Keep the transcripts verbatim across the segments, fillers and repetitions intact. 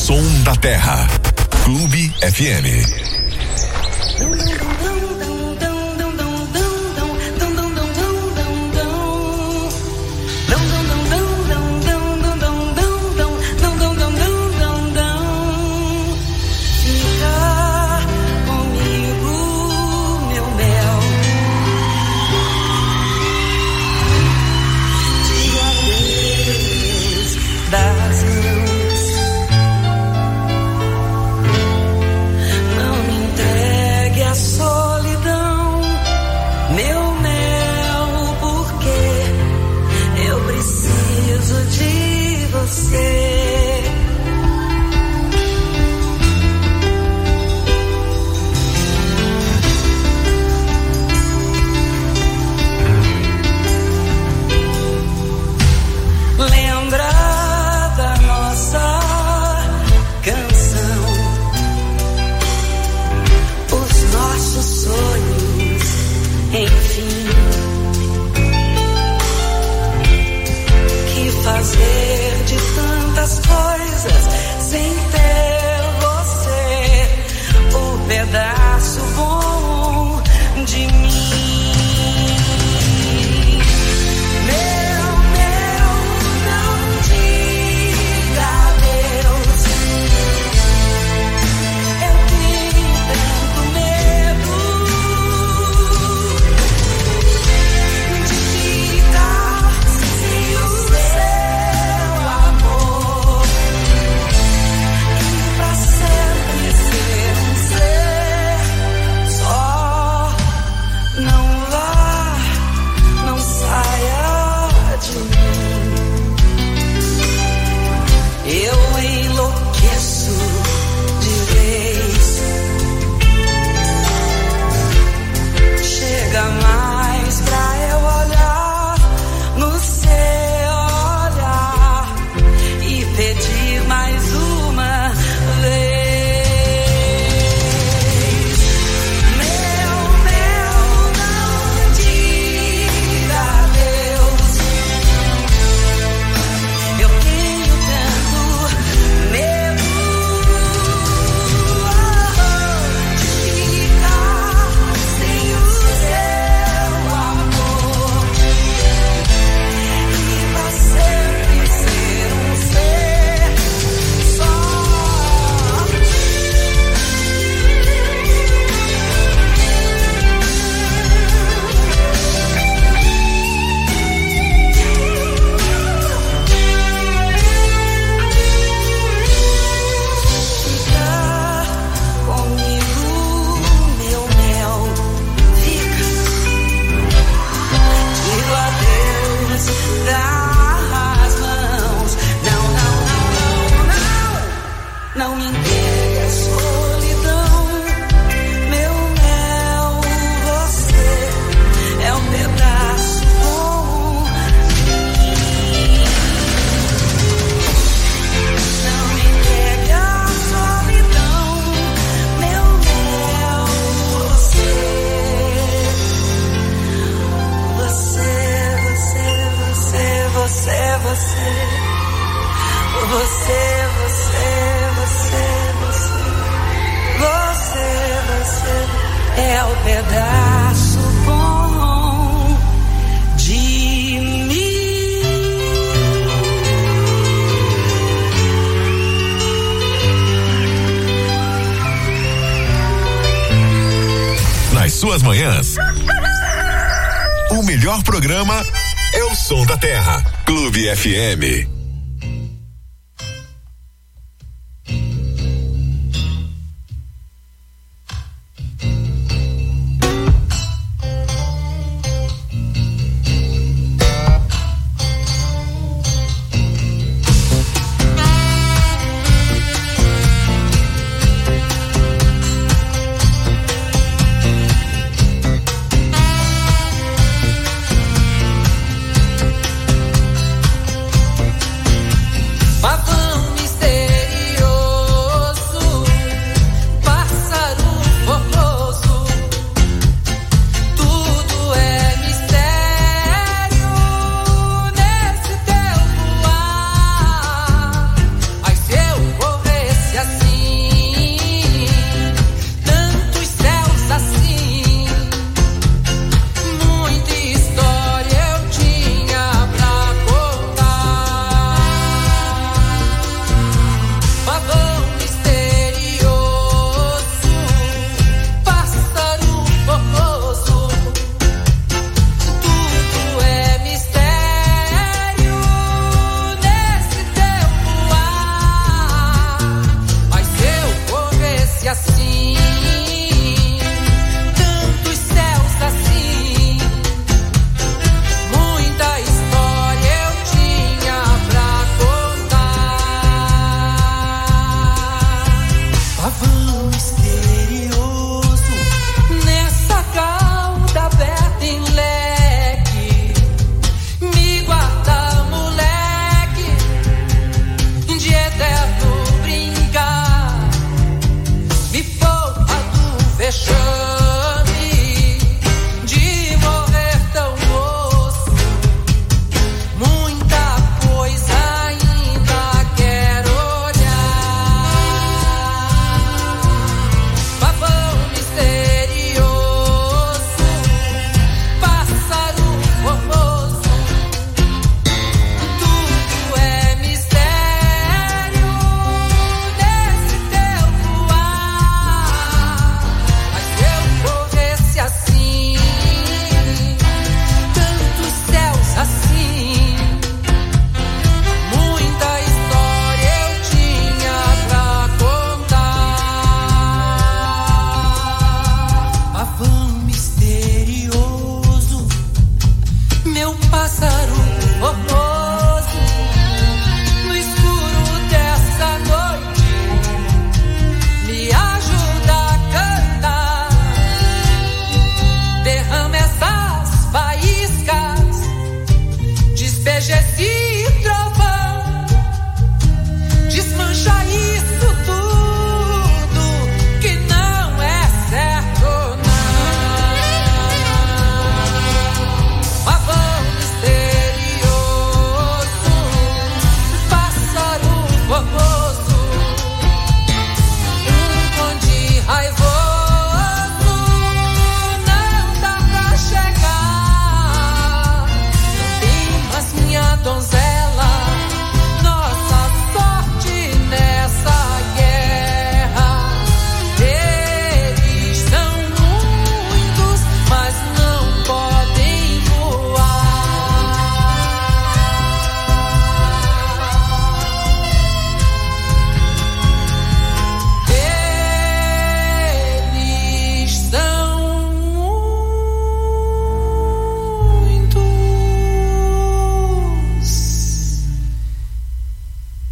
som da terra. Clube F M. Suas manhãs. O melhor programa é o som da terra. Clube F M.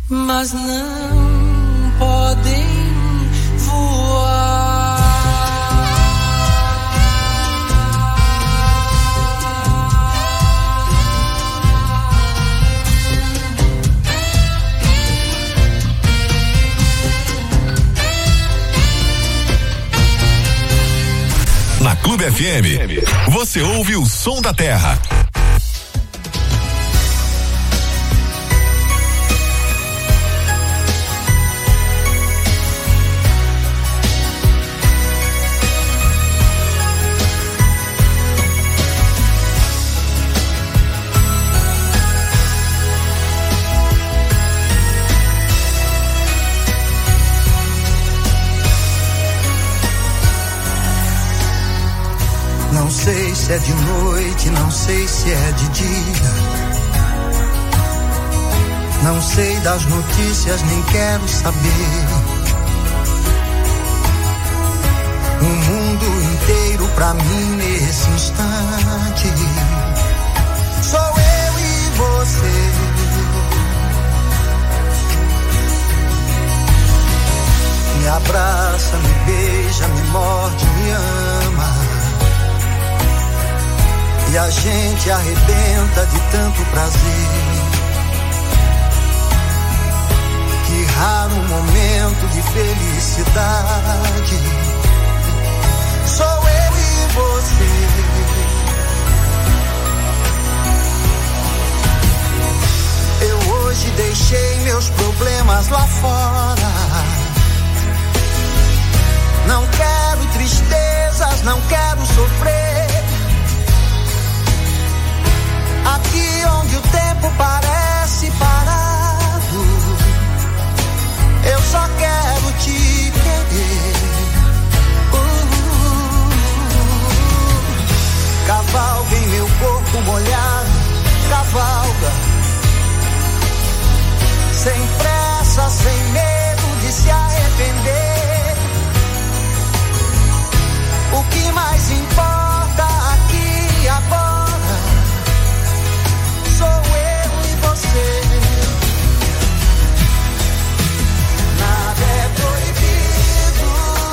mas não podem voar. Na Clube F M, você ouve o som da terra. Não sei se é de noite, não sei se é de dia. Não sei das notícias, nem quero saber. O mundo inteiro pra mim nesse instante sou eu e você. Me abraça, me beija, me morde, me ama. E a gente arrebenta de tanto prazer. Que raro momento de felicidade. Sou eu e você. Eu hoje deixei meus problemas lá fora. Não quero tristezas, não quero sofrer. Aqui onde o tempo parece parado, eu só quero te querer. Uh, cavalga em meu corpo molhado, cavalga, sem pressa, sem medo de se arrepender. O que mais importa aqui agora sou eu e você. Nada é proibido.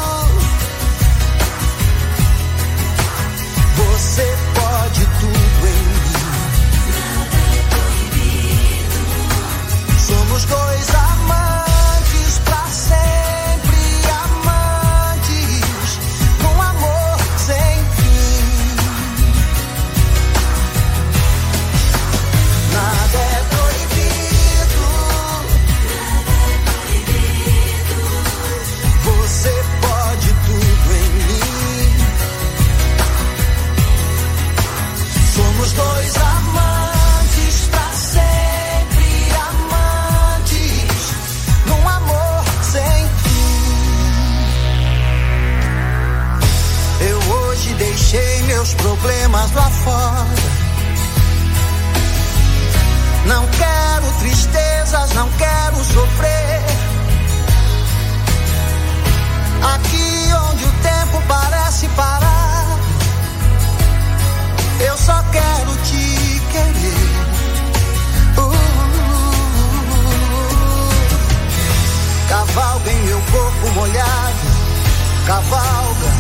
Você pode tudo em mim. Nada é proibido. Somos dois amantes pra sempre, amantes num amor sem fim. Nada é proibido. Nada é proibido. Você pode tudo em mim. Somos dois amantes pra sempre, amantes num amor sem fim. Eu hoje deixei meus problemas lá fora. Não quero tristezas, não quero sofrer. Aqui onde o tempo parece parar, eu só quero te querer. Uh, cavalga em meu corpo molhado, cavalga,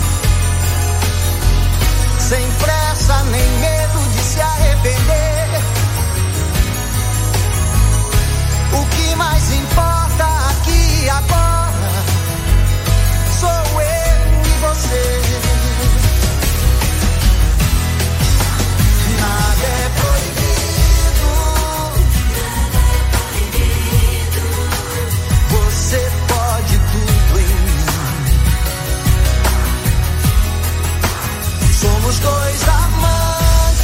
sem pressa nem medo de se arrepender. O que mais importa aqui agora sou eu e você. Nada é proibido. Nada é proibido. Você pode tudo em mim. Somos dois amantes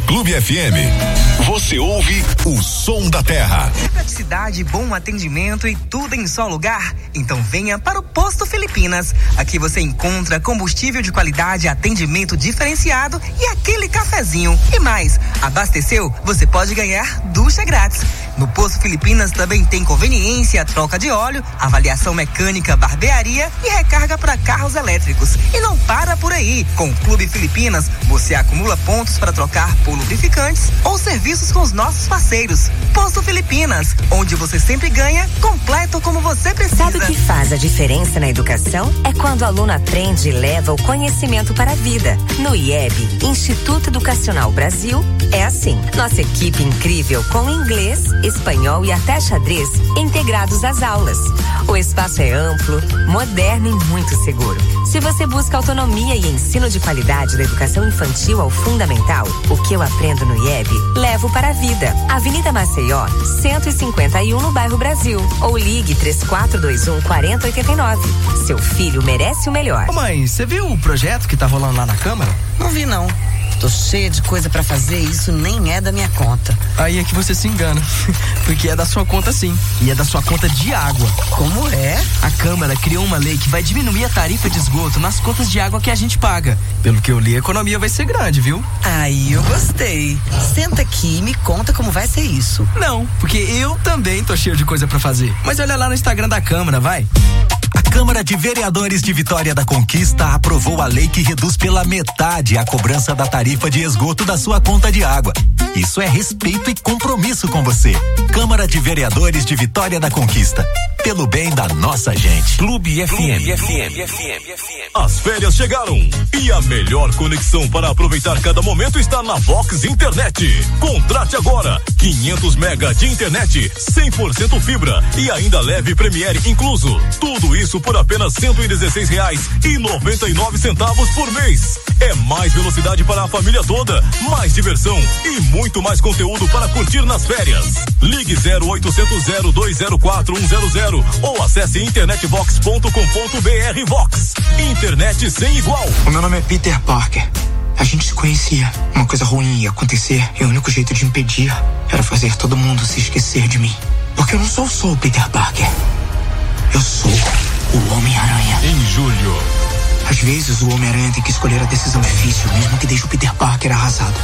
Clube F M, você ouve o som da terra. Praticidade, bom atendimento e tudo em só lugar? Então venha para o Posto Filipinas. Aqui você encontra combustível de qualidade, atendimento diferenciado e aquele cafezinho. E mais, abasteceu? Você pode ganhar ducha grátis. No Posto Filipinas também tem conveniência, troca de óleo, avaliação mecânica, barbearia e recarga para carros elétricos. E não para por aí. Com o Clube Filipinas, você acumula pontos para trocar por lubrificantes ou serviços com os nossos parceiros. Posto Filipinas, onde você sempre ganha, completo como você precisa. Sabe o que faz a diferença na educação? É quando o aluno aprende e leva o conhecimento para a vida. No I E B, Instituto Educacional Brasil, é assim. Nossa equipe incrível com inglês, espanhol e até xadrez integrados às aulas. O espaço é amplo, moderno e muito seguro. Se você busca autonomia e ensino de qualidade da educação infantil ao fundamental, o que eu aprendo no I E B, levo para a vida. Avenida Maceió, cento e cinquenta e um no bairro Brasil. Ou ligue três quatro dois um, quatro zero oito nove. Seu filho merece o melhor. Ô mãe, você viu o projeto que tá rolando lá na Câmara? Não vi não. Tô cheia de coisa pra fazer e isso nem é da minha conta. Aí é que você se engana, porque é da sua conta sim, e é da sua conta de água. Como é? A Câmara criou uma lei que vai diminuir a tarifa de esgoto nas contas de água que a gente paga. Pelo que eu li, a economia vai ser grande, viu? Aí eu gostei. Senta aqui e me conta como vai ser isso. Não, porque eu também tô cheio de coisa pra fazer. Mas olha lá no Instagram da Câmara, vai. A Câmara de Vereadores de Vitória da Conquista aprovou a lei que reduz pela metade a cobrança da tarifa de esgoto da sua conta de água. Isso é respeito e compromisso com você. Câmara de Vereadores de Vitória da Conquista. Pelo bem da nossa gente. Clube F M. As férias chegaram e a melhor conexão para aproveitar cada momento está na Vox Internet. Contrate agora quinhentos mega de internet, cem por cento fibra e ainda leve Premiere incluso. Tudo isso por apenas cento e dezesseis reais e noventa e nove centavos por mês. É mais velocidade para a família toda, mais diversão e muito mais conteúdo para curtir nas férias. Ligue zero oitocentos, zero dois zero quatro, um zero zero ou acesse internetvox ponto com ponto br. Vox, internet sem igual. O meu nome é Peter Parker. A gente se conhecia. Uma coisa ruim ia acontecer e o único jeito de impedir era fazer todo mundo se esquecer de mim. Porque eu não sou só o Peter Parker. Eu sou o Homem-Aranha. Em julho. Às vezes o Homem-Aranha tem que escolher a decisão difícil, mesmo que deixe o Peter Parker arrasado.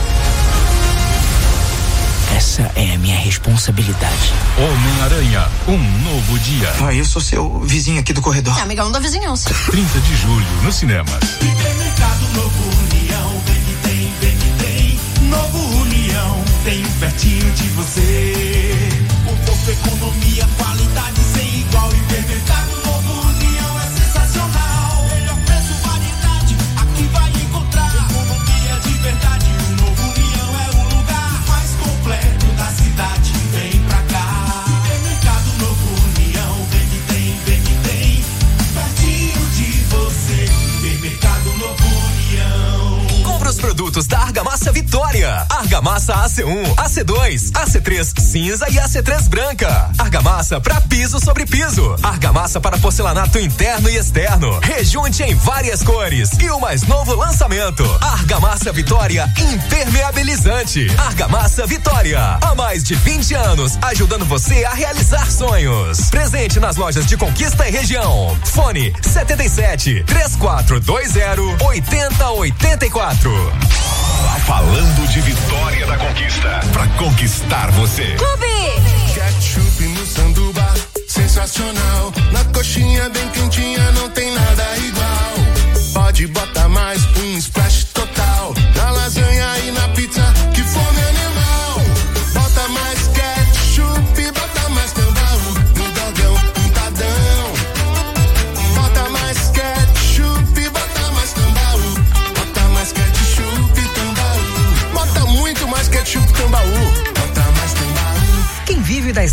Essa é a minha responsabilidade. Homem-Aranha, um novo dia. Ah, eu sou seu vizinho aqui do corredor. É amigão da vizinhança. trinta de julho, no cinema. Hipermercado Novo União, vem que tem, vem que tem. Novo União, tem um pertinho de você. Conforto, economia, qualidade sem igual. Hipermercado Novo União é sensacional. Melhor preço, variedade, aqui vai encontrar. Economia de verdade, o Novo União é o lugar mais completo da cidade. Vem pra cá. Hipermercado Novo União, vem que tem, vem que tem. Pertinho de você. Hipermercado Novo União. Compra os produtos da Argamassa Vitória. Argamassa A C um, A C dois, A C três cinza e A C três branca. Argamassa para piso sobre piso. Argamassa para porcelanato interno e externo. Rejunte em várias cores. E o mais novo lançamento: Argamassa Vitória impermeabilizante. Argamassa Vitória, há mais de vinte anos ajudando você a realizar sonhos. Presente nas lojas de Conquista e região. Fone setenta e sete, três quatro dois zero, oito zero oito quatro. Falando de Vitória da Conquista, pra conquistar você. Clube! Ketchup no sanduba, sensacional. Na coxinha bem quentinha, não tem nada igual. Pode botar mais um splash total. Na lasanha e na pizza, que fome animal. Bota mais ketchup, bota mais tambaú. No dogão, untadão. Bota mais ketchup, bota mais tambaú. Bota mais ketchup, tambaú. Bota muito mais ketchup, tambaú. Bota mais tambaú. Quem vive da estação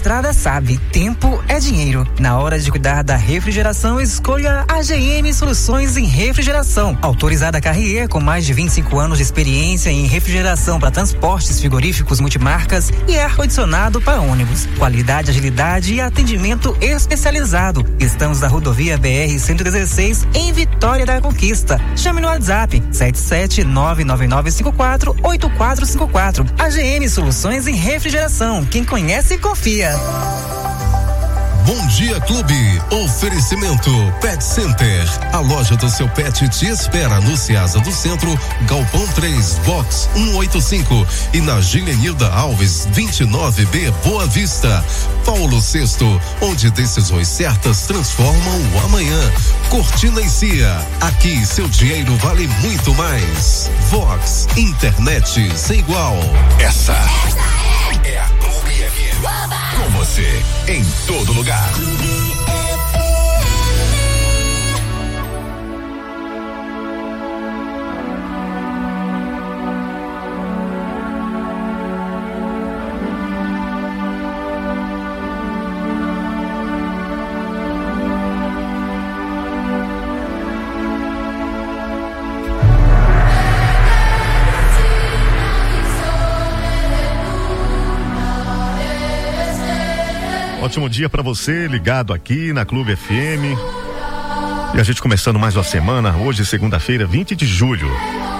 estrada sabe, tempo é dinheiro. Na hora de cuidar da refrigeração, escolha a G M Soluções em Refrigeração. Autorizada Carrier, com mais de vinte e cinco anos de experiência em refrigeração para transportes frigoríficos multimarcas e ar-condicionado para ônibus. Qualidade, agilidade e atendimento especializado. Estamos na rodovia B R cento e dezesseis, em Vitória da Conquista. Chame no WhatsApp sete sete nove nove nove cinco quatro oito quatro cinco quatro. A G M Soluções em Refrigeração. Quem conhece, confia. Bom Dia Clube, oferecimento Pet Center, a loja do seu pet te espera no Ceasa do Centro, Galpão três, Box cento e oitenta e cinco e na Gilenilda Alves vinte e nove B, Boa Vista. Paulo sexto, onde decisões certas transformam o amanhã. Cortina e Cia, aqui seu dinheiro vale muito mais. Vox, internet sem igual. Essa, Essa é, é a Clube F M. Com você, em todo lugar. Ótimo dia para você, ligado aqui na Clube F M. E a gente começando mais uma semana, hoje segunda-feira, vinte de julho.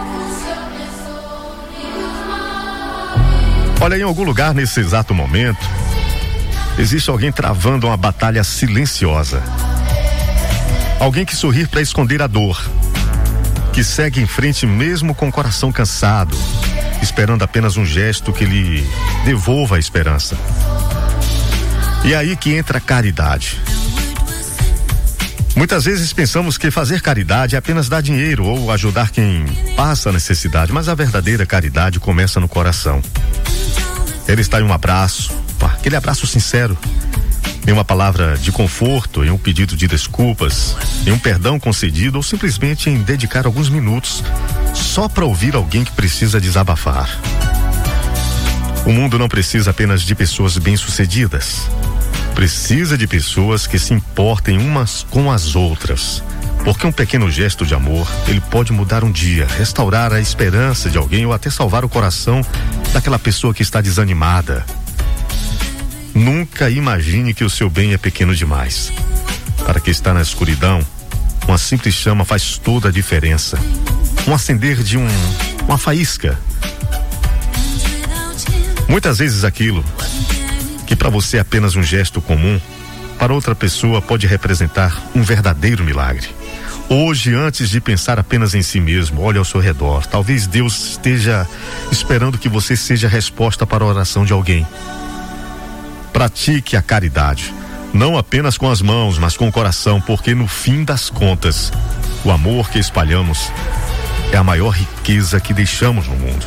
Olha, em algum lugar nesse exato momento, existe alguém travando uma batalha silenciosa. Alguém que sorri para esconder a dor, que segue em frente mesmo com o coração cansado, esperando apenas um gesto que lhe devolva a esperança. E é aí que entra a caridade. Muitas vezes pensamos que fazer caridade é apenas dar dinheiro ou ajudar quem passa necessidade, mas a verdadeira caridade começa no coração. Ele está em um abraço, aquele abraço sincero, em uma palavra de conforto, em um pedido de desculpas, em um perdão concedido ou simplesmente em dedicar alguns minutos só para ouvir alguém que precisa desabafar. O mundo não precisa apenas de pessoas bem-sucedidas. Precisa de pessoas que se importem umas com as outras. Porque um pequeno gesto de amor, ele pode mudar um dia, restaurar a esperança de alguém ou até salvar o coração daquela pessoa que está desanimada. Nunca imagine que o seu bem é pequeno demais. Para quem está na escuridão, uma simples chama faz toda a diferença. Um acender de um, uma faísca. Muitas vezes aquilo que para você é apenas um gesto comum, para outra pessoa pode representar um verdadeiro milagre. Hoje, antes de pensar apenas em si mesmo, olhe ao seu redor. Talvez Deus esteja esperando que você seja a resposta para a oração de alguém. Pratique a caridade, não apenas com as mãos, mas com o coração, porque no fim das contas, o amor que espalhamos é a maior riqueza que deixamos no mundo.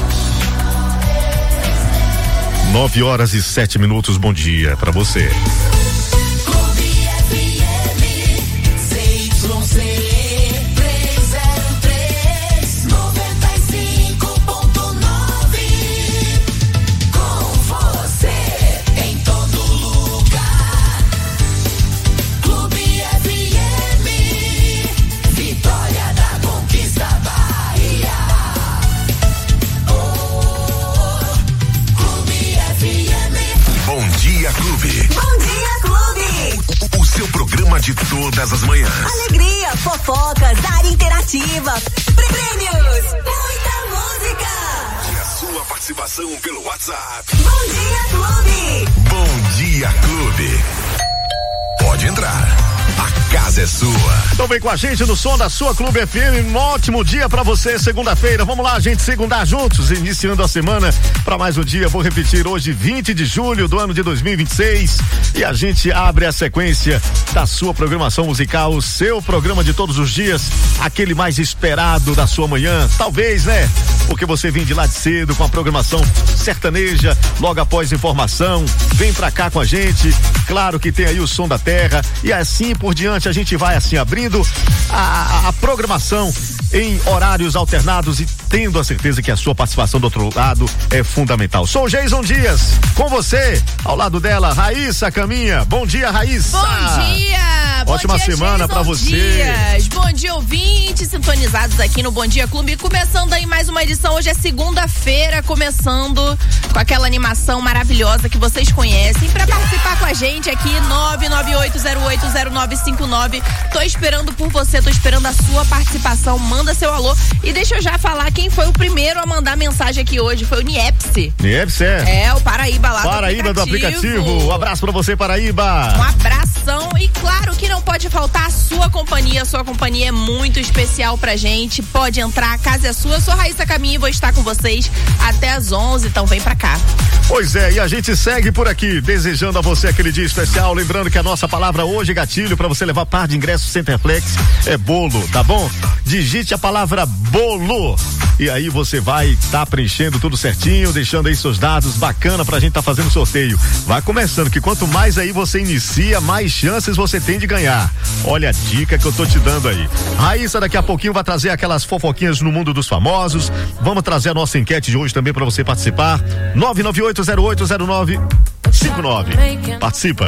Nove horas e sete minutos, bom dia para você. De todas as manhãs. Alegria, fofocas, área interativa, prêmios, muita música. E a sua participação pelo WhatsApp. Bom Dia Clube. Bom Dia Clube. Pode entrar. A casa é sua. Então vem com a gente no som da sua Clube F M. Um ótimo dia pra você, segunda-feira. Vamos lá, gente, segundar juntos, iniciando a semana para mais um dia. Vou repetir, hoje, vinte de julho do ano de dois mil e vinte e seis. E a gente abre a sequência da sua programação musical, o seu programa de todos os dias, aquele mais esperado da sua manhã. Talvez, né? Porque você vem de lá de cedo com a programação sertaneja, logo após informação. Vem pra cá com a gente. Claro que tem aí o som da terra e assim por diante. instante a gente vai assim abrindo a, a, a programação em horários alternados e tendo a certeza que a sua participação do outro lado é fundamental. Sou o Jason Dias, com você, ao lado dela, Raíssa Caminha. Bom dia, Raíssa. Bom dia. Ótima Bom dia, semana para você. Dias. Bom dia, ouvintes sintonizados aqui no Bom Dia Clube. Começando aí mais uma edição. Hoje é segunda-feira, começando com aquela animação maravilhosa que vocês conhecem. Para participar com a gente aqui, nove nove oito zero oito zero nove cinco nove. Tô esperando por você, tô esperando a sua participação. Manda seu alô e deixa eu já falar quem foi o primeiro a mandar mensagem aqui hoje. Foi o Niepce. Niepce, é? É, o Paraíba lá Paraíba do aplicativo. do aplicativo. Um abraço pra você, Paraíba. Um abração e claro que não pode faltar a sua companhia. A sua companhia é muito especial pra gente. Pode entrar, a casa é sua. Eu sou Raíssa Caminha e vou estar com vocês até às onze, então vem pra cá. Pois é, e a gente segue por aqui, desejando a você aquele dia especial. Lembrando que a nossa palavra hoje, gatilho, pra você levar par de ingressos Centerflex, é bolo, tá bom? Digite a palavra bolo e aí você vai estar tá preenchendo tudo certinho, deixando aí seus dados, bacana pra gente tá fazendo sorteio. Vai começando, que quanto mais aí você inicia, mais chances você tem de ganhar. Olha a dica que eu tô te dando aí. Raíssa daqui a pouquinho vai trazer aquelas fofoquinhas no mundo dos famosos. Vamos trazer a nossa enquete de hoje também pra você participar. nove nove oito zero oito zero nove cinco nove. Participa.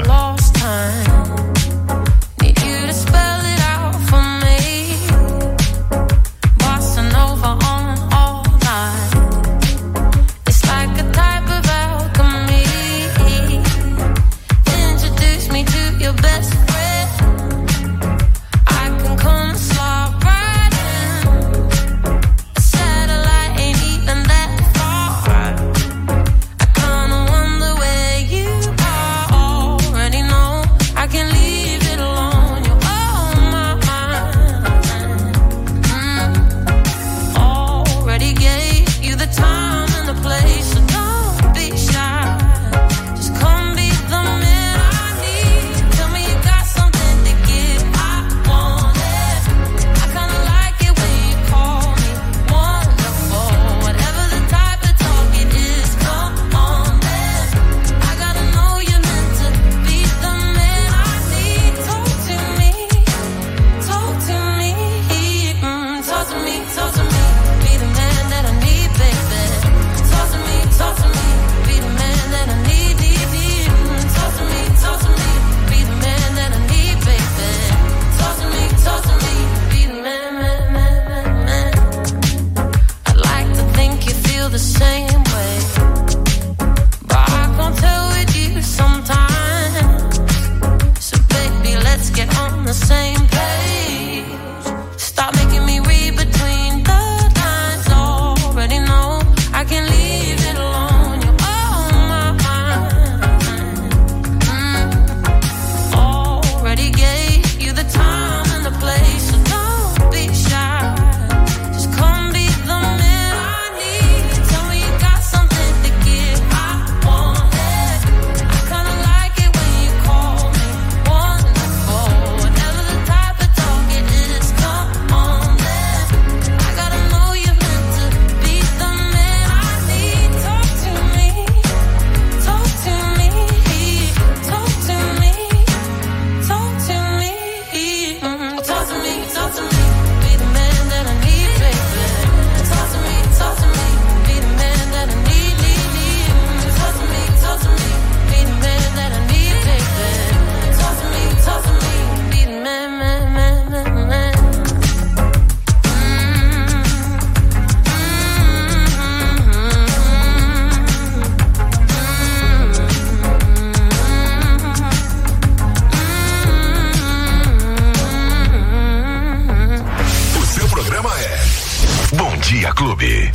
Clube.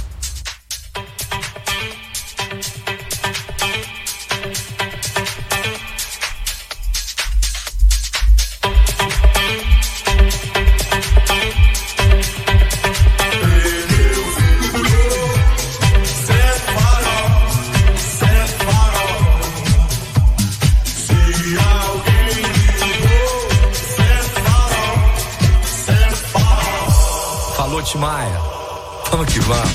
Falou, Timaya. Vamos que vamos.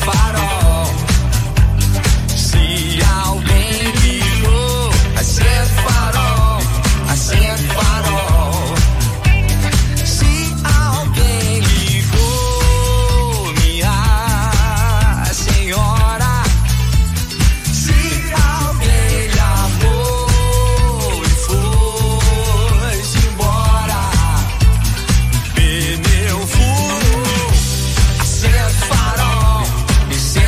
farol. Se alguém ligou, acende farol, acende farol. Se alguém ligou, minha senhora. Se alguém lhe amou e foi-se embora, pneu furou, acende farol, acende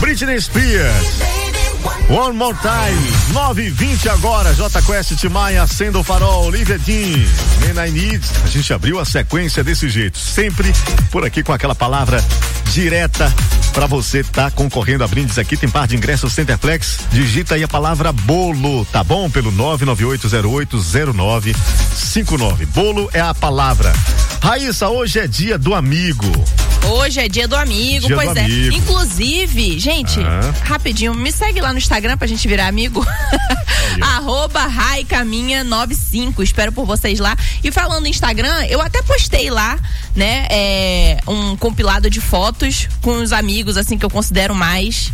Britney Spears. One More Time, nove e vinte agora, J Quest, Timaya, Acenda o Farol, Olivia Dean, Man I Need. A gente abriu a sequência desse jeito, sempre por aqui com aquela palavra direta pra você tá concorrendo a brindes aqui. Tem par de ingressos Centerplex, digita aí a palavra bolo, tá bom? Pelo nove nove oito zero oito zero nove cinco nove. Bolo é a palavra. Raíssa, hoje é dia do amigo. Hoje é dia do amigo, dia pois do é. Amigo. Inclusive, gente, ah. rapidinho, me segue lá no Instagram pra gente virar amigo. Arroba Raicaminha noventa e cinco. Espero por vocês lá. E falando em Instagram, eu até postei lá, né, é, um compilado de fotos com os amigos, assim, que eu considero mais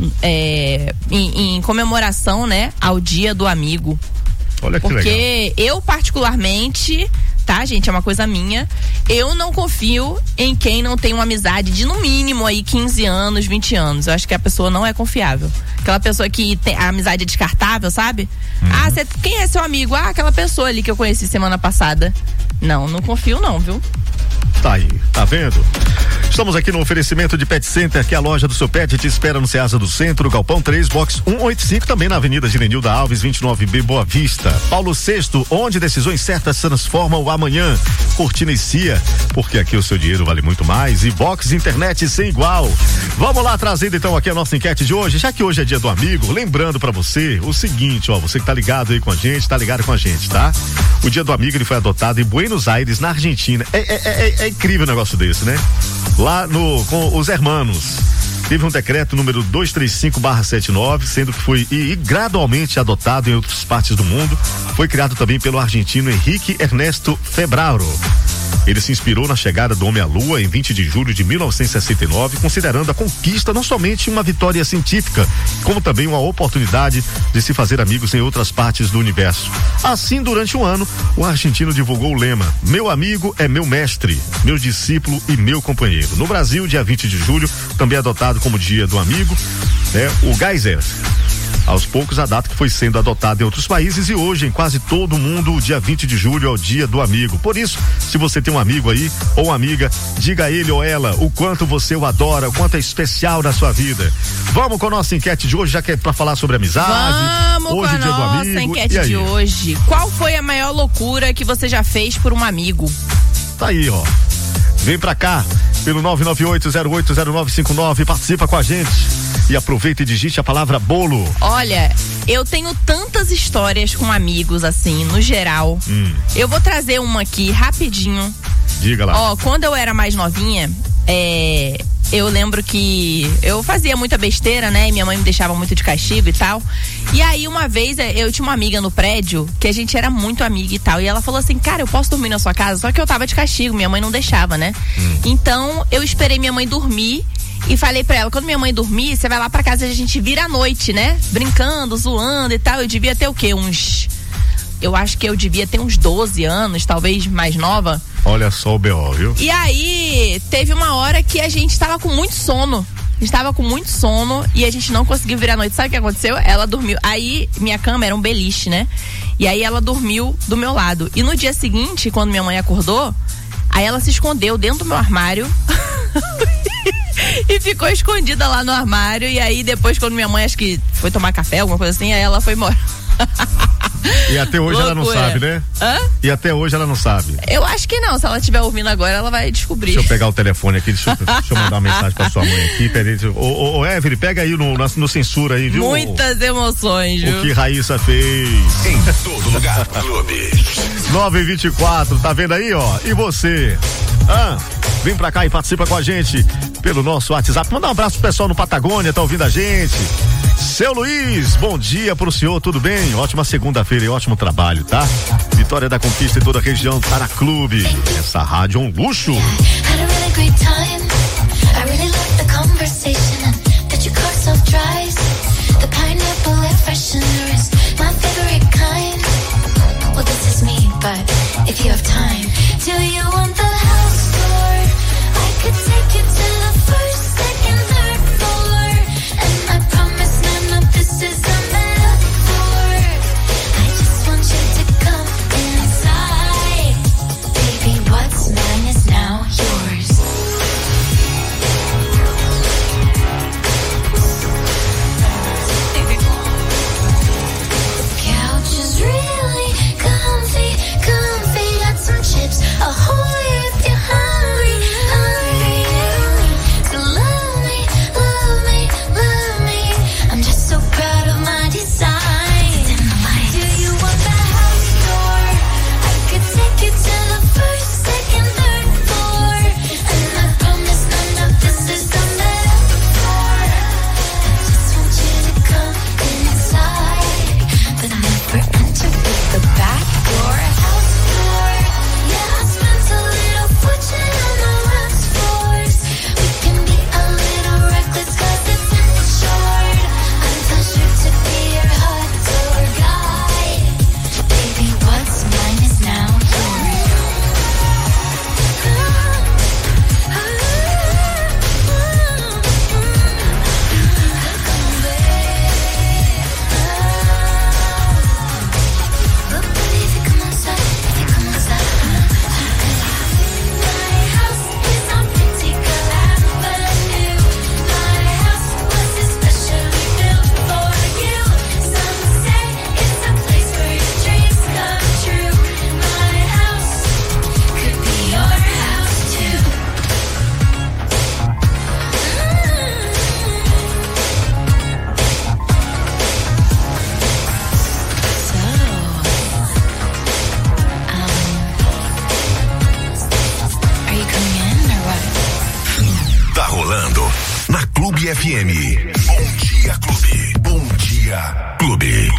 é, em, em comemoração, né, ao dia do amigo. Olha que Porque legal. Porque eu, particularmente, tá, gente, é uma coisa minha, eu não confio em quem não tem uma amizade de, no mínimo, aí, quinze anos, vinte anos. Eu acho que a pessoa não é confiável. Aquela pessoa que tem, a amizade é descartável, sabe? Uhum. Ah, cê, quem é seu amigo? Ah, aquela pessoa ali que eu conheci semana passada. Não, não confio não, viu? Tá aí, tá vendo? Estamos aqui no oferecimento de Pet Center, que é a loja do seu pet te espera no Ceasa do Centro, Galpão três, box cento e oitenta e cinco, também na Avenida Girenilda Alves, vinte e nove B, Boa Vista. Paulo sexto, onde decisões certas transformam o amanhã. Cortina e Cia, porque aqui o seu dinheiro vale muito mais. E Box Internet sem igual. Vamos lá, trazendo então aqui a nossa enquete de hoje, já que hoje é dia do amigo, lembrando pra você o seguinte, ó, você que tá ligado aí com a gente, tá ligado com a gente, tá? O dia do amigo, ele foi adotado em Buenos Aires, na Argentina. É, é, é, é incrível um negócio desse, né? Lá no, com os hermanos. Teve um decreto número duzentos e trinta e cinco barra setenta e nove, sendo que foi e, e gradualmente adotado em outras partes do mundo. Foi criado também pelo argentino Henrique Ernesto Febraro. Ele se inspirou na chegada do homem à lua em vinte de julho de mil novecentos e sessenta e nove, considerando a conquista não somente uma vitória científica, como também uma oportunidade de se fazer amigos em outras partes do universo. Assim, durante um ano, o argentino divulgou o lema: meu amigo é meu mestre, meu discípulo e meu companheiro. No Brasil, dia vinte de julho, também adotado como dia do amigo, né, o Geyser. Aos poucos, a data que foi sendo adotada em outros países, e hoje, em quase todo o mundo, o dia vinte de julho é o dia do amigo. Por isso, se você tem um amigo aí, ou uma amiga, diga a ele ou ela o quanto você o adora, o quanto é especial na sua vida. Vamos com a nossa enquete de hoje, já que é pra falar sobre amizade. Vamos hoje, com a dia nossa do amigo. enquete de hoje. Qual foi a maior loucura que você já fez por um amigo? Tá aí, ó. Vem pra cá, pelo nove nove oito zero oito zero nove cinco nove, participa com a gente. E aproveita e digite a palavra bolo. Olha, eu tenho tantas histórias com amigos, assim, no geral. Hum. Eu vou trazer uma aqui rapidinho. Diga lá. Ó, quando eu era mais novinha, é, eu lembro que eu fazia muita besteira, né? E minha mãe me deixava muito de castigo e tal. E aí, uma vez, eu tinha uma amiga no prédio, que a gente era muito amiga e tal. E ela falou assim, cara, eu posso dormir na sua casa? Só que eu tava de castigo, minha mãe não deixava, né? Hum. Então, eu esperei minha mãe dormir. E falei pra ela, quando minha mãe dormir, você vai lá pra casa e a gente vira à noite, né? Brincando, zoando e tal. Eu devia ter o quê? Uns... Eu acho que eu devia ter uns doze anos, talvez mais nova. Olha só o B O, viu? E aí, teve uma hora que a gente tava com muito sono. A gente tava com muito sono e a gente não conseguiu virar à noite. Sabe o que aconteceu? Ela dormiu. Aí, minha cama era um beliche, né? E aí ela dormiu do meu lado. E no dia seguinte, quando minha mãe acordou, aí ela se escondeu dentro do meu armário. E ficou escondida lá no armário. E aí depois, quando minha mãe acho que foi tomar café, alguma coisa assim, aí ela foi embora. E até hoje Loucura. Ela não sabe, né? Hã? E até hoje ela não sabe. Eu acho que não, se ela estiver ouvindo agora, ela vai descobrir. Deixa eu pegar o telefone aqui, deixa eu, deixa eu mandar uma mensagem pra sua mãe aqui. Peraí, ô, ô, ô Evelyn, pega aí no, no censura aí, viu? Muitas emoções, viu? O que Raíssa fez. Em todo lugar, clube. nove e vinte e quatro, tá vendo aí, ó? E você? Ah, vem pra cá e participa com a gente pelo nosso WhatsApp. Manda um abraço pro pessoal no Patagônia, tá ouvindo a gente. Seu Luiz, bom dia pro senhor, tudo bem? Ótima segunda-feira e ótimo trabalho, tá? Vitória da Conquista em toda a região para Clube. Essa rádio é um luxo. F M. Bom Dia Clube. Bom Dia Clube.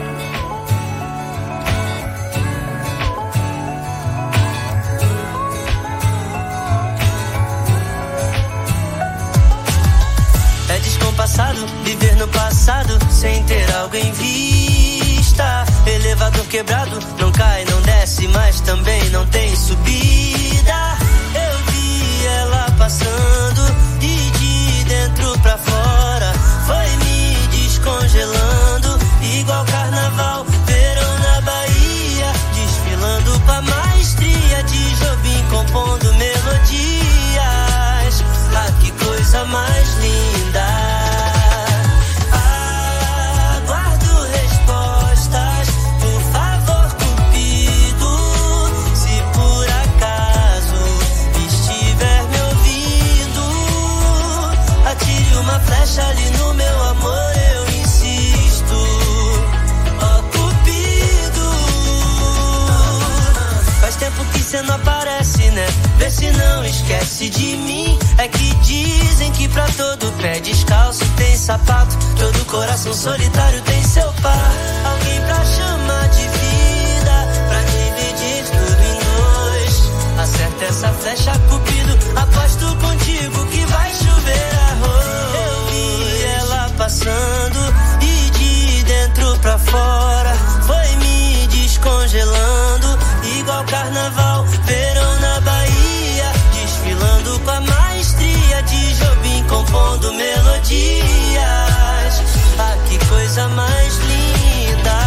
É descompassado viver no passado sem ter algo em vista. Elevador quebrado, não cai, não desce, mas também não tem subida. Eu vi ela passando e de dentro pra fora foi me descongelando, igual carnaval, verão na Bahia, desfilando com a maestria de Jobim, compondo melodias. Ah, que coisa mais linda. Aguardo respostas, por favor, Cupido. Se por acaso estiver me ouvindo, atire uma flecha ali no meu amor, eu insisto. Ó, Cupido, faz tempo que cê não aparece, né? Vê se não esquece de mim. É que dizem que pra todo pé descalço tem sapato, todo coração solitário tem seu par. Alguém pra chamar de vida, pra dividir tudo em dois. Acerta essa flecha, Cupido, aposto contigo que vai chover arroz. Eu vi ela passando e de dentro pra fora foi me descongelando, igual carnaval, verão na Bahia, desfilando com a maestria de Jobim, compondo melodias. Ah, que coisa mais linda.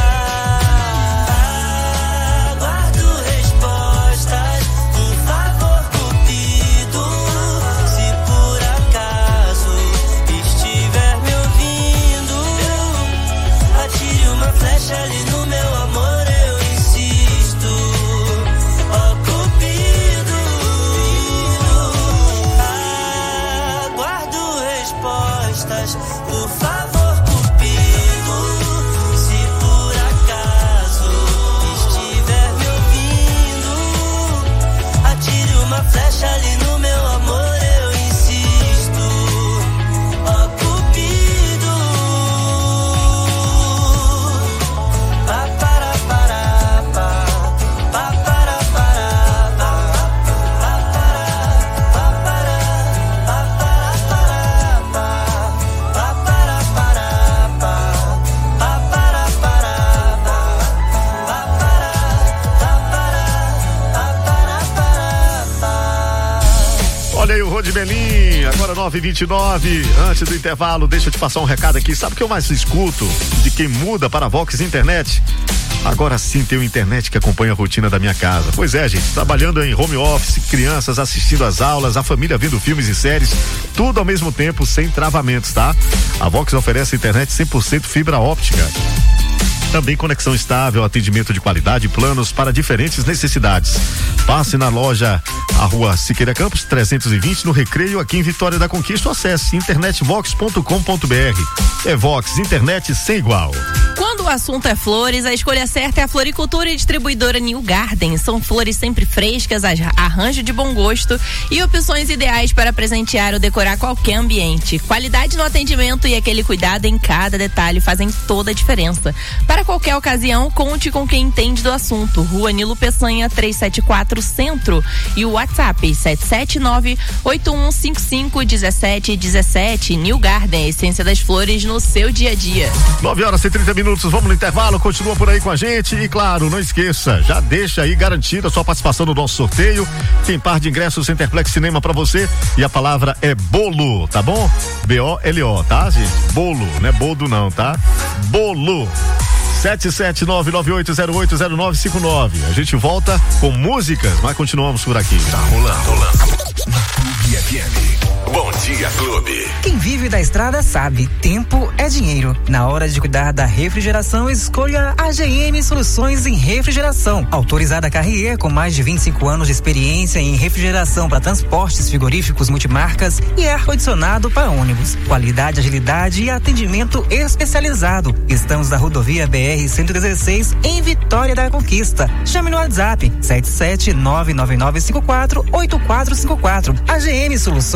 Aguardo respostas, por favor, Cupido. Se por acaso estiver me ouvindo, atire uma flecha ali no meu amor, eu insisto. Ó, Cupido, aguardo respostas, por favor, Cupido. Se por acaso estiver me ouvindo, atire uma flecha ali no meu amor, eu insisto. Ó, Cupido. Pa para para pa, pa para para pa, pa para pa para pa para para pa, pa para para pa, pa para para pa, pa para pa para pa. Olha aí o Rod Melim, agora nove e vinte e nove. Antes do intervalo, deixa eu te passar um recado aqui. Sabe o que eu mais escuto de quem muda para a Vox Internet? Agora sim tem uma internet que acompanha a rotina da minha casa. Pois é, gente, trabalhando em home office, crianças assistindo às aulas, a família vendo filmes e séries, tudo ao mesmo tempo, sem travamentos, tá? A Vox oferece internet cem por cento fibra óptica. Também conexão estável, atendimento de qualidade e planos para diferentes necessidades. Passe na loja, a rua Siqueira Campos, trezentos e vinte, no Recreio, aqui em Vitória da Conquista. Acesse internetvox ponto com ponto br. É Vox, internet sem igual. Quando o assunto é flores, a escolha certa é a Floricultura e Distribuidora New Garden. São flores sempre frescas, arranjo de bom gosto e opções ideais para presentear ou decorar qualquer ambiente. Qualidade no atendimento e aquele cuidado em cada detalhe fazem toda a diferença. Para qualquer ocasião, conte com quem entende do assunto. Rua Nilo Peçanha, trezentos e setenta e quatro, Centro. E o WhatsApp sete sete nove, oito um cinco cinco, um sete um sete. New Garden, a essência das flores no seu dia a dia. nove horas e trinta minutos, vamos no intervalo, continua por aí com a gente e claro, não esqueça, já deixa aí garantida a sua participação no nosso sorteio. Tem par de ingressos Centerplex Cinema pra você e a palavra é bolo, tá bom? B O L O, tá, gente? Bolo, não é boldo não, tá? Bolo. sete sete nove nove oito zero oito zero nove cinco nove. A gente volta com músicas, mas continuamos por aqui. Tá rolando, rolando. Na Clube F M. Bom Dia Clube. Quem vive da estrada sabe, tempo é dinheiro. Na hora de cuidar da refrigeração, escolha a G M Soluções em Refrigeração. Autorizada Carrier, com mais de vinte e cinco anos de experiência em refrigeração para transportes frigoríficos multimarcas e ar-condicionado para ônibus. Qualidade, agilidade e atendimento especializado. Estamos na rodovia B R cento e dezesseis, em Vitória da Conquista. Chame no WhatsApp sete sete nove nove nove cinco quatro oito quatro cinco quatro. A G M Soluções em Refrigeração.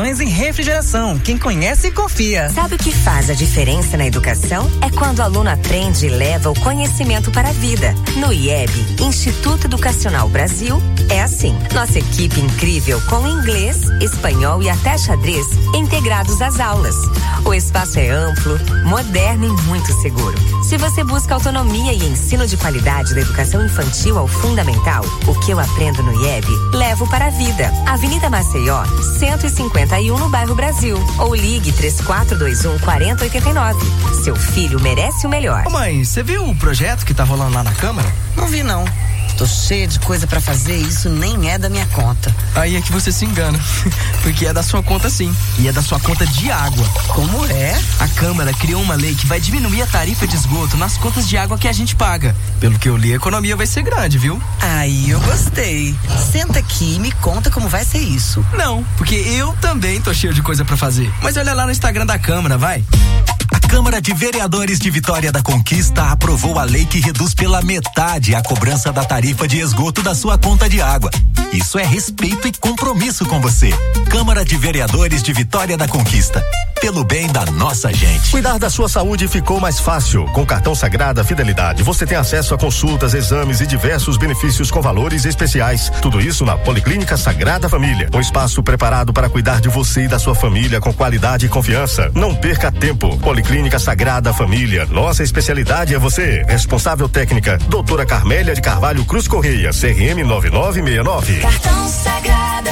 Refrigeração, quem conhece, confia. Sabe o que faz a diferença na educação? É quando o aluno aprende e leva o conhecimento para a vida. No I E B, Instituto Educacional Brasil, é assim. Nossa equipe incrível com inglês, espanhol e até xadrez integrados às aulas. O espaço é amplo, moderno e muito seguro. Se você busca autonomia e ensino de qualidade da educação infantil ao fundamental, o que eu aprendo no I E B, levo para a vida. Avenida Maceió, cento e cinquenta e um no bairro Brasil. Ou ligue três quatro dois um, quatro zero oito nove. Seu filho merece o melhor. Ô mãe, você viu o projeto que tá rolando lá na Câmara? Não vi não. Tô cheia de coisa pra fazer e isso nem é da minha conta. Aí é que você se engana, porque é da sua conta sim, e é da sua conta de água. Como é? A Câmara criou uma lei que vai diminuir a tarifa de esgoto nas contas de água que a gente paga. Pelo que eu li, a economia vai ser grande, viu? Aí eu gostei. Senta aqui e me conta como vai ser isso. Não, porque eu também tô cheio de coisa pra fazer. Mas olha lá no Instagram da Câmara, vai. A Câmara de Vereadores de Vitória da Conquista aprovou a lei que reduz pela metade a cobrança da tarifa de esgoto da sua conta de água. Isso é respeito e compromisso com você. Câmara de Vereadores de Vitória da Conquista. Pelo bem da nossa gente. Cuidar da sua saúde ficou mais fácil. Com o cartão Sagrada Fidelidade, você tem acesso a consultas, exames e diversos benefícios com valores especiais. Tudo isso na Policlínica Sagrada Família. Um espaço preparado para cuidar de você e da sua família com qualidade e confiança. Não perca tempo. Policlínica Sagrada Família. Nossa especialidade é você. Responsável técnica, doutora Carmélia de Carvalho Cruz Correia, C R M nove nove seis nove. Cartão Sagrada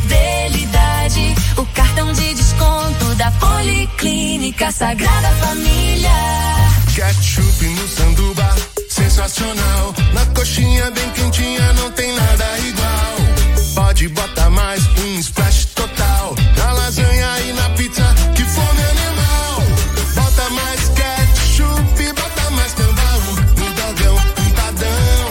Fidelidade, o cartão de desconto da Policlínica Sagrada Família. Ketchup no sanduba, sensacional. Na coxinha bem quentinha, não tem nada igual. Pode botar mais um splash total. Na lasanha e na pizza, que fome animal. Bota mais ketchup, bota mais tambaú. No dogão, empadão.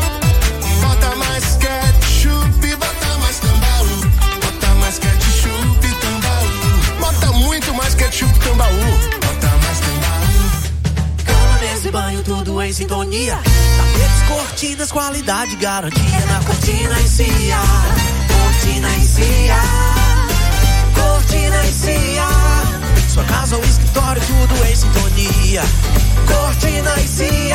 Bota mais ketchup, bota mais tambaú. Bota mais ketchup, tambaú. Bota muito mais ketchup, tambaú. Bota mais tambaú. Cama, mesa e banho, tudo em sintonia. Tapetes, cortinas, qualidade, garantia na cortina e cia. Cortina e cia. Cortina e cia. Sua casa ou escritório, tudo em sintonia. Cortina e cia.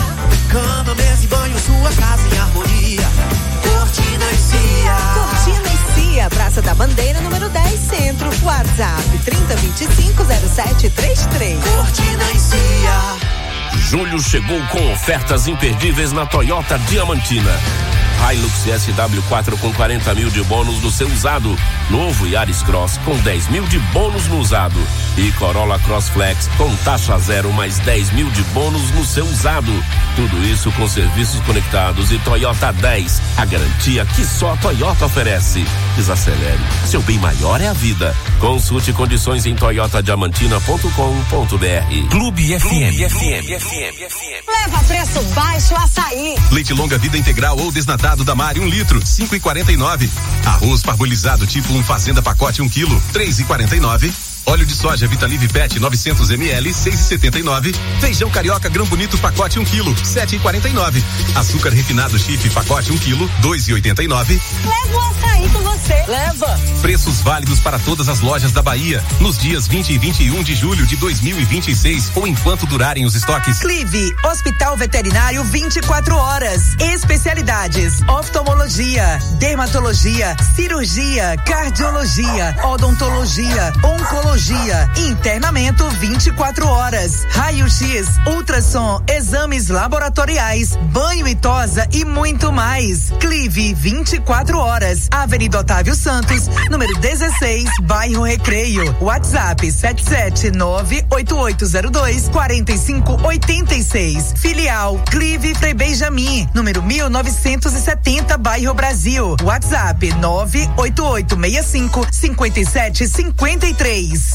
Cama, mesa e banho, sua casa em harmonia. Cortina e cia. Cortina e cia, Praça da Bandeira, número dez, Centro. WhatsApp trinta, vinte e cinco, zero sete trinta e três. Cortina e cia. Julho chegou com ofertas imperdíveis na Toyota Diamantina. Hilux S W quatro com quarenta mil de bônus no seu usado. Novo Yaris Cross com dez mil de bônus no usado. E Corolla Cross Flex com taxa zero mais dez mil de bônus no seu usado. Tudo isso com serviços conectados e Toyota dez. A garantia que só a Toyota oferece. Desacelere. Seu bem maior é a vida. Consulte condições em toyota diamantina ponto com ponto b r. Clube F M. Clube F M. F M. F M. Leva preço baixo açaí. Leite longa vida integral ou desnatado da Mari um litro, cinco e quarenta e nove. Arroz parbolizado tipo um fazenda pacote um quilo, três e quarenta e nove. Óleo de soja Vitalive Pet novecentos mililitros, seis e setenta e nove. Feijão carioca grão bonito pacote um quilo, sete e quarenta e nove. Açúcar refinado Chif pacote um quilo, dois e oitenta e nove. Leva o açaí com você. Leva. Preços válidos para todas as lojas da Bahia nos dias vinte e vinte e um de julho de dois mil e vinte e seis ou enquanto durarem os estoques. Clive, Hospital Veterinário vinte e quatro horas. Especialidades: oftalmologia, dermatologia, cirurgia, cardiologia, odontologia, oncologia. Internamento vinte e quatro horas. Raio-X, ultrassom, exames laboratoriais, banho e tosa e muito mais. Clive vinte e quatro horas. Avenida Otávio Santos, número dezesseis, bairro Recreio. WhatsApp sete sete nove oito oito zero dois quatro cinco oito seis. Filial Clive Frei Benjamin, número mil novecentos e setenta, bairro Brasil. WhatsApp nove oito oito seis cinco cinco sete cinco três.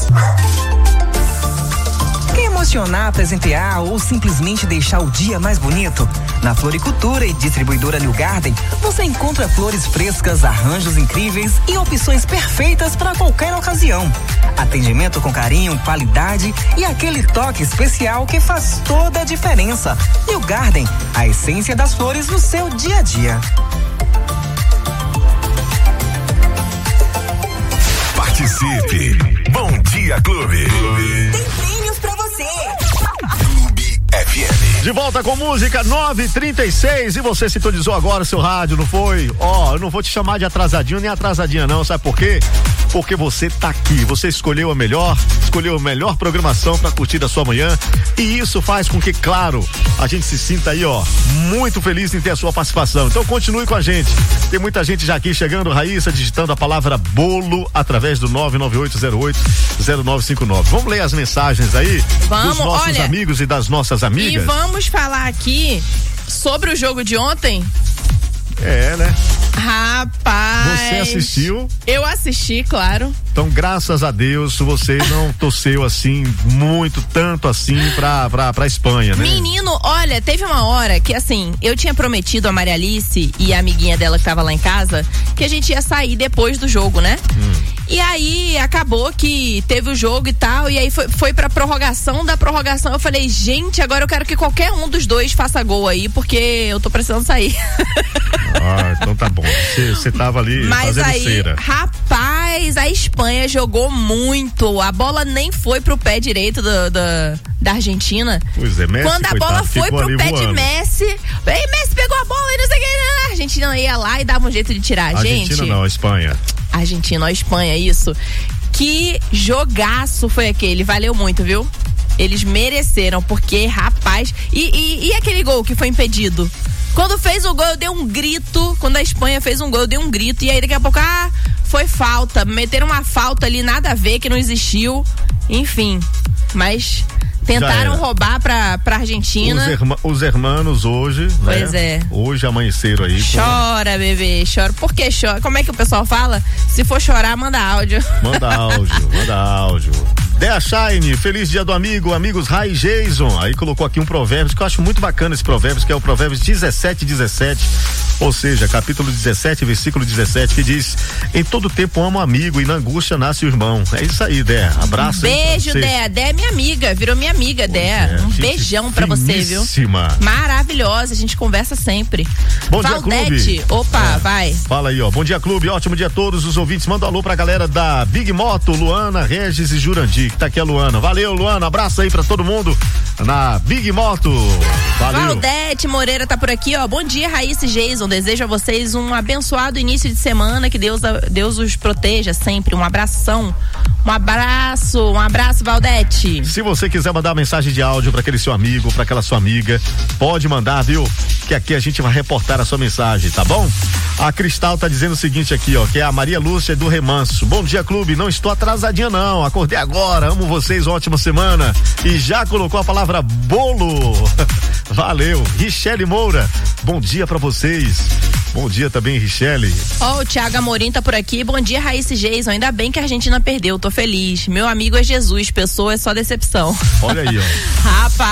Quer emocionar, presentear ou simplesmente deixar o dia mais bonito? Na Floricultura e Distribuidora New Garden, você encontra flores frescas, arranjos incríveis e opções perfeitas para qualquer ocasião. Atendimento com carinho, qualidade e aquele toque especial que faz toda a diferença. New Garden, a essência das flores no seu dia a dia. Participe. Bom Dia Clube. Tem prêmios pra você. Clube F M. De volta com música nove e trinta e seis e você sintonizou agora o seu rádio, não foi? Ó, oh, eu não vou te chamar de atrasadinho nem atrasadinha não, sabe por quê? Porque você tá aqui, você escolheu a melhor, escolheu a melhor programação pra curtir da sua manhã e isso faz com que, claro, a gente se sinta aí, ó, muito feliz em ter a sua participação. Então continue com a gente. Tem muita gente já aqui chegando, Raíssa, digitando a palavra bolo através do nove nove oito zero oito zero nove cinco nove. Vamos ler as mensagens aí vamos, dos nossos olha, amigos e das nossas amigas? E vamos falar aqui sobre o jogo de ontem. É, né? Rapaz. Você assistiu? Eu assisti, claro. Então, graças a Deus, você não torceu assim, muito, tanto assim pra, pra, pra Espanha, né? Menino, olha, teve uma hora que assim, eu tinha prometido a Maria Alice e a amiguinha dela que tava lá em casa, que a gente ia sair depois do jogo, né? Hum. E aí, acabou que teve o jogo e tal, e aí foi, foi pra prorrogação da prorrogação. Eu falei, gente, agora eu quero que qualquer um dos dois faça gol aí, porque eu tô precisando sair. Ah, então tá bom. Você tava ali Mas fazendo aí, cera. Rapaz, a Espanha jogou muito. A bola nem foi pro pé direito do, do, da Argentina. Pois é, Messi, quando a coitado, bola foi pro pé voando. de Messi, aí Messi pegou a bola e não sei o que, a Argentina ia lá e dava um jeito de tirar. A gente, Argentina não, a Espanha. Argentina, a Espanha, isso. Que jogaço foi aquele, valeu muito, viu? Eles mereceram, porque, rapaz, e, e, e aquele gol que foi impedido? Quando fez o gol, eu dei um grito. Quando a Espanha fez um gol, eu dei um grito. E aí daqui a pouco, ah, foi falta. Meteram uma falta ali, nada a ver, que não existiu. Enfim, mas tentaram roubar pra, pra Argentina. Os, herma, os hermanos hoje, pois né? é. Hoje amanheceram aí. Chora, com... bebê, chora. Por que chora? Como é que o pessoal fala? Se for chorar, manda áudio. Manda áudio, manda áudio. Dea Shine, feliz dia do amigo, amigos Rai Jason. Aí colocou aqui um provérbio que eu acho muito bacana esse provérbio, que é o Provérbios dezessete, dezessete, ou seja, capítulo dezessete, versículo dezessete, que diz: em todo tempo amo o amigo e na angústia nasce o irmão. É isso aí, Dea. Abraço. Beijo, Dea. Dea é minha amiga, virou minha amiga, pois Dea. É, um beijão pra você, viu? Maravilhosa, a gente conversa sempre. Bom Valdete, dia, Clube. Opa, é. vai. Fala aí, ó. Bom dia, Clube. Ótimo dia a todos os ouvintes. Manda um alô pra galera da Big Moto, Luana, Regis e Jurandir. Que tá aqui a Luana. Valeu, Luana. Abraço aí pra todo mundo na Big Moto. Valeu. Valdete Moreira tá por aqui, ó. Bom dia, Raíssa e Jason. Desejo a vocês um abençoado início de semana. Que Deus, Deus os proteja sempre. Um abração. Um abraço. Um abraço, Valdete. Se você quiser mandar mensagem de áudio pra aquele seu amigo, pra aquela sua amiga, pode mandar, viu? Que aqui a gente vai reportar a sua mensagem, tá bom? A Cristal tá dizendo o seguinte aqui, ó, que é a Maria Lúcia do Remanso. Bom dia, Clube. Não estou atrasadinha, não. Acordei agora. Amo vocês. Ótima semana. E já colocou a palavra bolo. Valeu. Richelle Moura. Bom dia pra vocês. Bom dia também, Richelle. Ó, oh, o Thiago Amorim tá por aqui. Bom dia, Raíssa e Jason. Ainda bem que a Argentina perdeu. Tô feliz. Meu amigo é Jesus. Pessoa é só decepção. Olha aí, ó.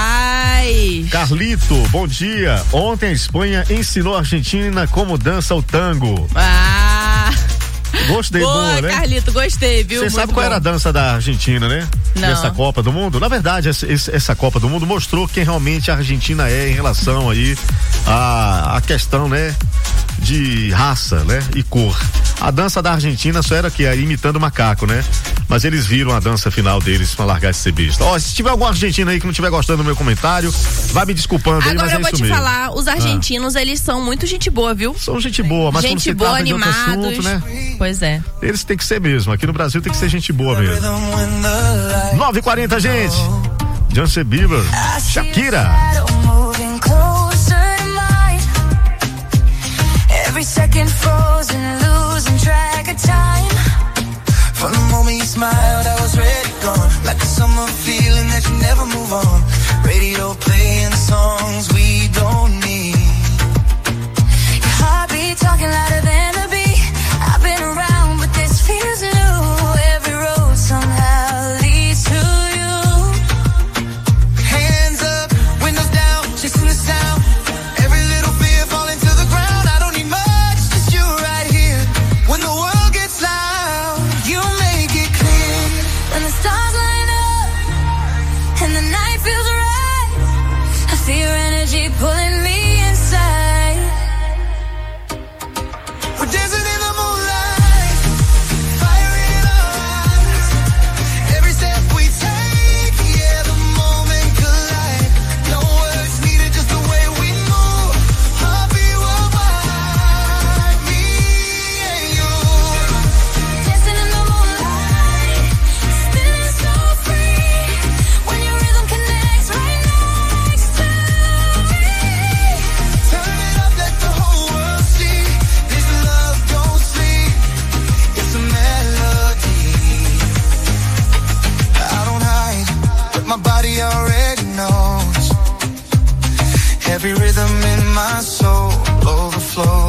Rapaz. Carlito, bom dia. Ontem a Espanha ensinou a Argentina como dança o tango. Ah. Gostei, boa, boa, né? Carlito, gostei, viu? Você sabe qual bom. Era a dança da Argentina, né? Não. Nessa Copa do Mundo? Na verdade, essa, essa Copa do Mundo mostrou quem realmente a Argentina é em relação aí a, a questão, né? De raça, né? E cor. A dança da Argentina só era que ia imitando macaco, né? Mas eles viram a dança final deles pra largar de ser besta. Ó, se tiver algum argentino aí que não estiver gostando do meu comentário, vai me desculpando aí, agora mas é eu vou isso te mesmo. falar, os argentinos, ah. eles são muito gente boa, viu? São gente boa, mas gente quando se boa, trata de outro animados, assunto, né? Pois é. Eles têm que ser mesmo, aqui no Brasil tem que ser gente boa mesmo. nove e quarenta, gente. Justin Bieber, Shakira. Every second frozen, losing track of time. From the moment you smiled, I was ready, gone. Like a summer feeling that you never move on. Radio playing songs we don't need. Your heartbeat talking louder than the beat. I've been around, but this feels new. Every road somehow leads to you. Hands up, windows down, chasing the sound. Every little fear falling to the ground. I don't need much, just you right here. When the world gets loud, you make it clear. When the stars line up and the night feels right, I feel your energy pulling me inside. We're dancing in the moonlight, fire in our my body already knows. Every rhythm in my soul overflows.